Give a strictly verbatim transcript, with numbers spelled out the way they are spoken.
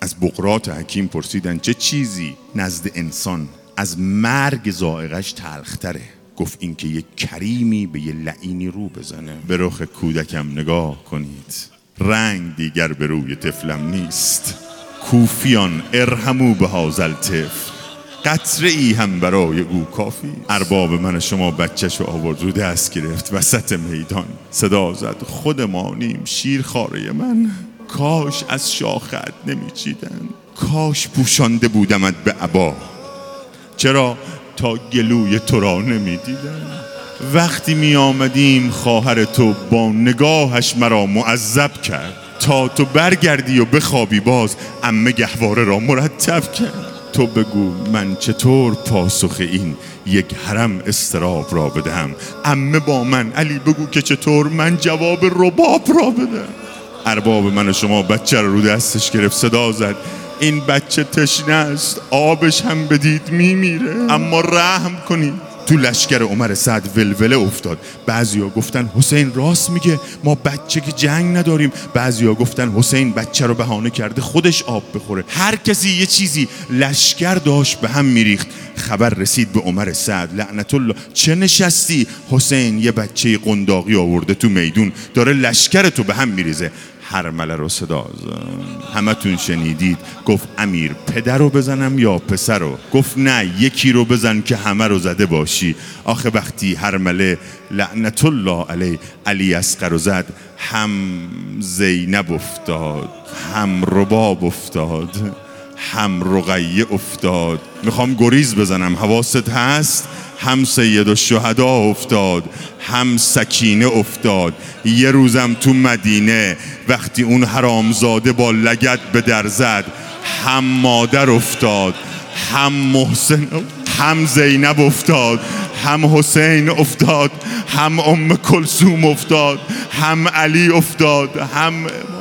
از بقراط حکیم پرسیدن چه چیزی نزد انسان از مرگ ذائقه‌اش تلختره؟ گفت این که یک کریمی به یه لعینی رو بزنه. به رخ کودکم نگاه کنید، رنگ دیگر به روی طفلم نیست. کوفیان ارحمو به هازل طفل، قطره ای هم برای او کافی. ارباب من شما بچه‌شو آورد رو دست گرفت وسط میدان، صدا زد خودمانیم شیرخواره من. کاش از شاخت نمیچیدن، کاش پوشانده بودمت به عبا. چرا تا گلوی تو را نمیدیدن؟ وقتی می آمدیم خواهر تو با نگاهش مرا معذب کرد. تا تو برگردی و بخوابی باز عمه گهواره را مرتب کرد. تو بگو من چطور پاسخ این یک حرم استراب را بدم؟ عمه با من، علی بگو که چطور من جواب رباب را بدم؟ ارباب من شما بچه رو رو دستش گرفت، صدا زد این بچه تشنه است، آبش هم بدید میمیره، اما رحم کنید. تو لشکر عمر سعد ولوله افتاد. بعضیا گفتن حسین راست میگه، ما بچه که جنگ نداریم. بعضیا گفتن حسین بچه رو بهانه کرده خودش آب بخوره. هر کسی یه چیزی، لشکر داشت به هم میریخت. خبر رسید به عمر سعد، لعنت الله چه نشستی؟ حسین یه بچه قنداقی آورده تو میدون، داره لشکر تو به هم میریزه. هرمله رو صدا زد، همتون شنیدید. گفت امیر پدر رو بزنم یا پسر رو؟ گفت نه یکی رو بزن که همه رو زده باشی. آخه وقتی هرمله لعنت الله علیه علی اصغر رو زد، هم زینب افتاد، هم رباب افتاد، هم رقیه افتاد. میخوام گریز بزنم حواست هست؟ هم سید الشهدا افتاد، هم سکینه افتاد. یه روزم تو مدینه وقتی اون حرامزاده با لگد به در زد، هم مادر افتاد، هم محسن، هم زینب افتاد، هم حسین افتاد، هم ام کلثوم افتاد، هم علی افتاد، هم